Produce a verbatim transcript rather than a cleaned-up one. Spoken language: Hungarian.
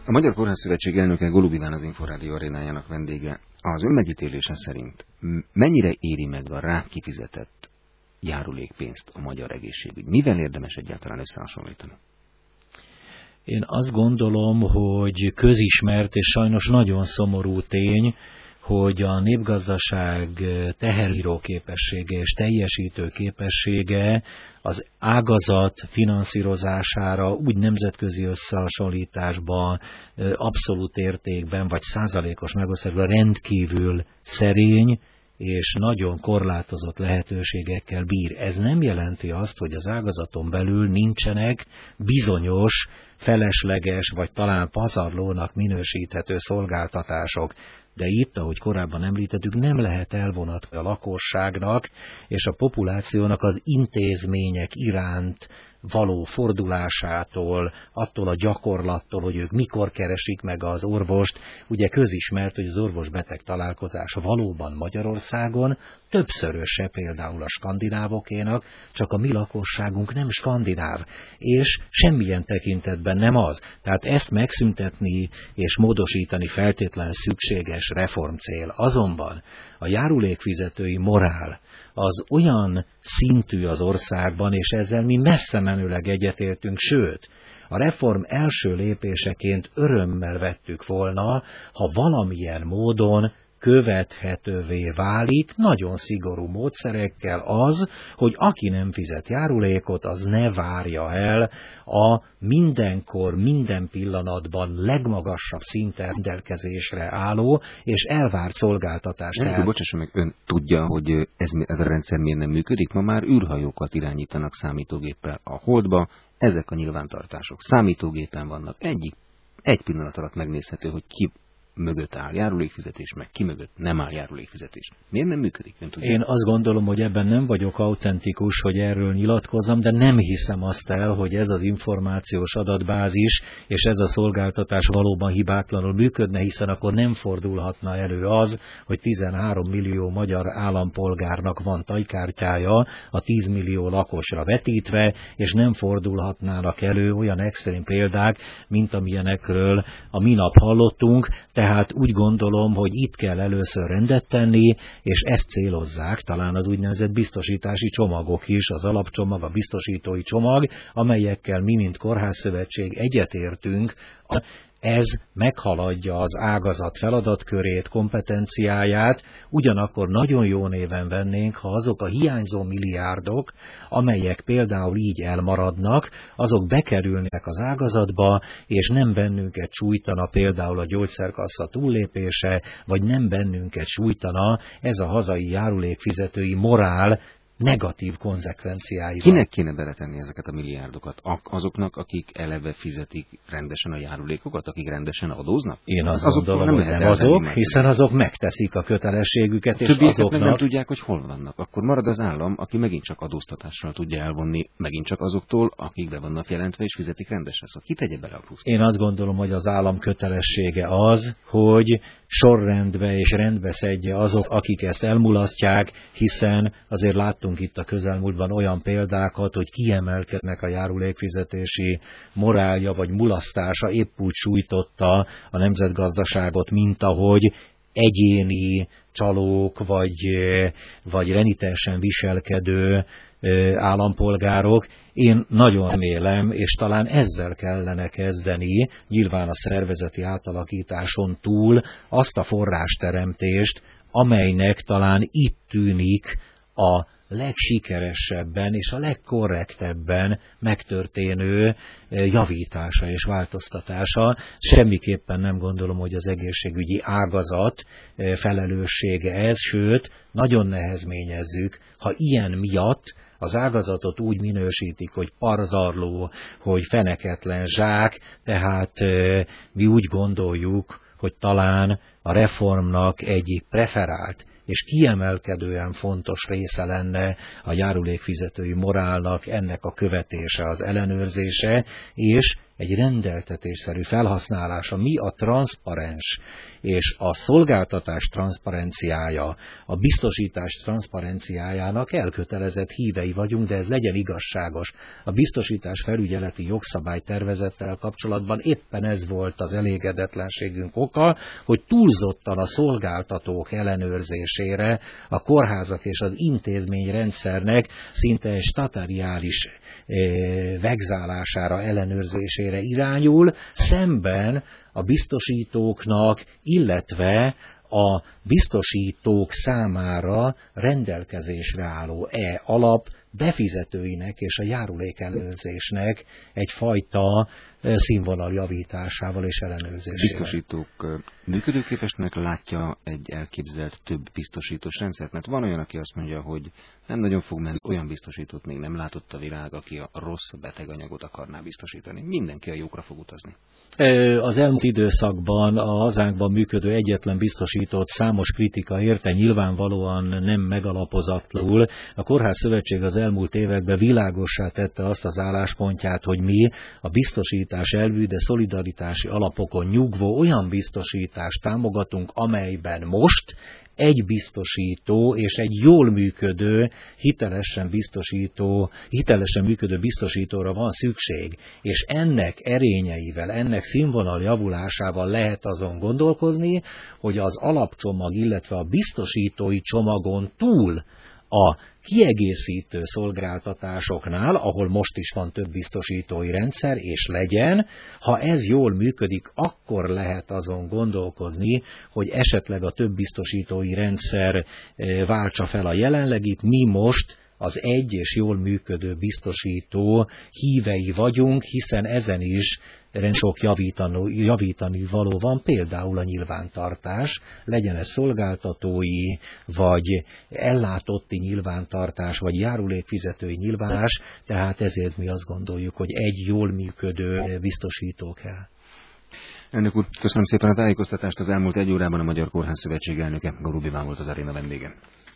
A Magyar Kórházszövetség elnöke Golub Iván, az Inforádió arénájának vendége. Az ön megítélése szerint mennyire éri meg a rá kifizetett járulékpénzt a magyar egészségügy? Mivel érdemes egyáltalán összehasonlítani? Én azt gondolom, hogy közismert és sajnos nagyon szomorú tény, hogy a népgazdaság teheríró képessége és teljesítő képessége az ágazat finanszírozására úgy nemzetközi összehasonlításban, abszolút értékben vagy százalékos megosztásban rendkívül szerény, és nagyon korlátozott lehetőségekkel bír. Ez nem jelenti azt, hogy az ágazaton belül nincsenek bizonyos, felesleges, vagy talán pazarlónak minősíthető szolgáltatások. De itt, ahogy korábban említettük, nem lehet elvonatni a lakosságnak és a populációnak az intézmények iránt való fordulásától, attól a gyakorlattól, hogy ők mikor keresik meg az orvost. Ugye közismert, hogy az orvos-beteg találkozás valóban Magyarországon többszöröse például a skandinávokénak, csak a mi lakosságunk nem skandináv, és semmilyen tekintetben nem az. Tehát ezt megszüntetni és módosítani feltétlenül szükséges reformcél. Azonban a járulékfizetői morál az olyan szintű az országban, és ezzel mi messze menőleg egyetértünk, sőt, a reform első lépéseként örömmel vettük volna, ha valamilyen módon követhetővé válik nagyon szigorú módszerekkel az, hogy aki nem fizet járulékot, az ne várja el a mindenkor, minden pillanatban legmagasabb szinten rendelkezésre álló és elvárt szolgáltatást. Tehát... Bocsásson meg, ön tudja, hogy ez, ez a rendszer miért nem működik? Ma már űrhajókat irányítanak számítógéppel a Holdba, ezek a nyilvántartások számítógépen vannak. Egyik, egy pillanat alatt megnézhető, hogy ki mögött áll járulékfizetés, meg ki mögött nem áll járulékfizetés. Miért nem működik? Nem tudja? Én azt gondolom, hogy ebben nem vagyok autentikus, hogy erről nyilatkozzam, de nem hiszem azt el, hogy ez az információs adatbázis és ez a szolgáltatás valóban hibátlanul működne, hiszen akkor nem fordulhatna elő az, hogy tizenhárom millió magyar állampolgárnak van tajkártyája a tíz millió lakosra vetítve, és nem fordulhatnának elő olyan extrém példák, mint amilyenekről a minap hallottunk. Tehát úgy gondolom, hogy itt kell először rendet tenni, és ezt célozzák talán az úgynevezett biztosítási csomagok is, az alapcsomag, a biztosítói csomag, amelyekkel mi, mint Kórházszövetség egyetértünk. Ez meghaladja az ágazat feladatkörét, kompetenciáját, ugyanakkor nagyon jó néven vennénk, ha azok a hiányzó milliárdok, amelyek például így elmaradnak, azok bekerülnek az ágazatba, és nem bennünket sújtana például a gyógyszerkassa túllépése, vagy nem bennünket sújtana ez a hazai járulékfizetői morál negatív konzekvenciái. Kinek kéne beletenni ezeket a milliárdokat? Azoknak, akik eleve fizetik rendesen a járulékokat, akik rendesen adóznak? Én azt azok gondolom, nem hogy nem azok, hiszen azok megteszik a kötelességüket, és azoknak... nem tudják, hogy hol vannak. Akkor marad az állam, aki megint csak adóztatással tudja elvonni, megint csak azoktól, akik be vannak jelentve és fizetik rendesen. Szóval ki tegye bele a puszt? Én azt gondolom, hogy az állam kötelessége az, hogy sorrendbe és rendbe szedje azok, akik ezt elmulasztják, hiszen azért láttunk itt a közelmúltban olyan példákat, hogy kiemelkednek a járulékfizetési morálja vagy mulasztása épp úgy sújtotta a nemzetgazdaságot, mint ahogy egyéni csalók vagy, vagy renitensen viselkedő állampolgárok. Én nagyon remélem, és talán ezzel kellene kezdeni, nyilván a szervezeti átalakításon túl, azt a forrásteremtést, amelynek talán itt tűnik a legsikeresebben és a legkorrektebben megtörténő javítása és változtatása. Semmiképpen nem gondolom, hogy az egészségügyi ágazat felelőssége ez, sőt, nagyon nehezményezzük, ha ilyen miatt az ágazatot úgy minősítik, hogy parzarló, hogy feneketlen zsák, tehát mi úgy gondoljuk, hogy talán a reformnak egyik preferált és kiemelkedően fontos része lenne a járulékfizetői morálnak, ennek a követése, az ellenőrzése, és egy rendeltetésszerű felhasználása. Mi a transzparens és a szolgáltatás transzparenciája, a biztosítás transzparenciájának elkötelezett hívei vagyunk, de ez legyen igazságos. A biztosítás felügyeleti jogszabálytervezettel kapcsolatban éppen ez volt az elégedetlenségünk oka, hogy túlzottan a szolgáltatók ellenőrzésére, a kórházak és az intézményrendszernek szinte egy statariális eh, vegzálására, ellenőrzésére irányul, szemben a biztosítóknak, illetve a biztosítók számára rendelkezésre álló e-alap befizetőinek és a járulékellenőrzésnek egyfajta színvonal javításával és ellenőrzésével. Biztosítók működőképesnek látja egy elképzelt több biztosítós rendszert, mert van olyan, aki azt mondja, hogy nem nagyon fog menni, olyan biztosítót még nem látott a világ, aki a rossz beteganyagot akarná biztosítani. Mindenki a jókra fog utazni. Az elmúlt időszakban a hazánkban működő egyetlen biztosítót számos kritika érte, nyilvánvalóan nem megalapozatlanul. A Kórház Szövetség az elmúlt években világossá tette azt az álláspontját, hogy mi a biztosítás elvű, de szolidaritási alapokon nyugvó olyan biztosítást támogatunk, amelyben most egy biztosító és egy jól működő, hitelesen biztosító, hitelesen működő biztosítóra van szükség, és ennek erényeivel, ennek színvonal javulásával lehet azon gondolkozni, hogy az alapcsomag, illetve a biztosítói csomagon túl a kiegészítő szolgáltatásoknál, ahol most is van több biztosítói rendszer, és legyen, ha ez jól működik, akkor lehet azon gondolkozni, hogy esetleg a több biztosítói rendszer váltsa fel a jelenlegit, mi most az egy és jól működő biztosító hívei vagyunk, hiszen ezen is sok javítani, javítani való van, például a nyilvántartás, legyen ez szolgáltatói, vagy ellátotti nyilvántartás, vagy járulékfizetői nyilvántartás, tehát ezért mi azt gondoljuk, hogy egy jól működő biztosító kell. Elnök úr, köszönöm szépen a tájékoztatást. Az elmúlt egy órában a Magyar Kórház Szövetség elnöke, Galubi Iván volt az aréna vendége.